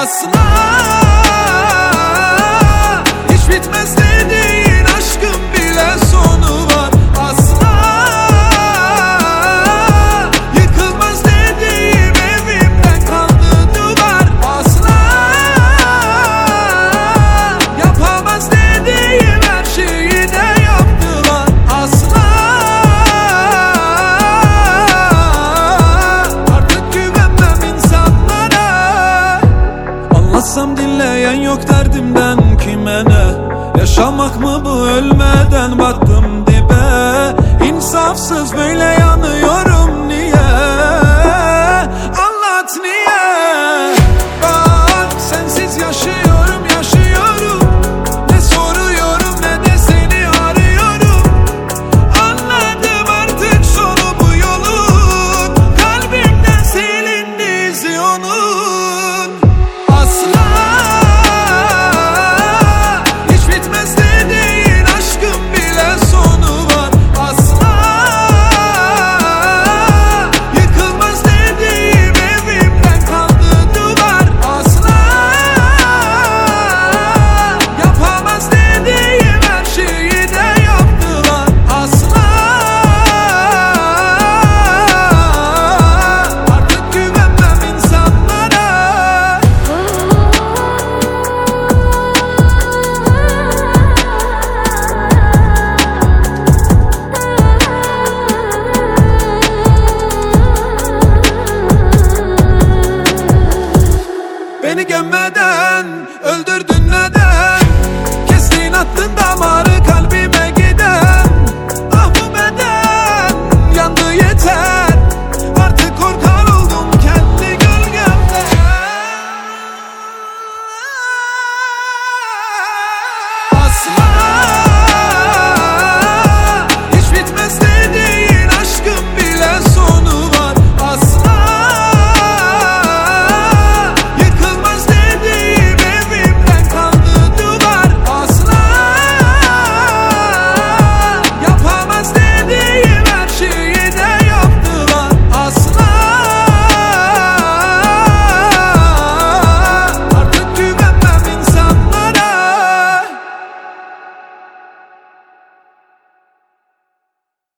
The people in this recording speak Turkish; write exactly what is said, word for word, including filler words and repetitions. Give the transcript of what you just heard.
Asla hiç bitmez dediğin aşkın bile sonu var. Asla yıkılmaz dediğim evimden kaldı duvar. Asla yapamaz dediğim her şeyi de yaptılar. Asla artık güvenmem insanlara. Anlatsam dinleyen yok derdimden kime ne? Yaşamak mı bu ölmeden battım dibe. İnsafsız böyle yanıyorum niye? Anlat niye? Bak sensiz yaşıyorum yaşıyorum. Ne soruyorum ne de seni arıyorum. Anladım artık sonu bu yolun. Kalbimden silindi izi onun. Asla hiç bitmez dediğin aşkın bile sonu var. Asla yıkılmaz dediğim evimden kaldı duvar. Asla yapamaz dediğim her şeyi de yaptılar. Asla artık güvenmem insanlara. Beni gömmeden öldü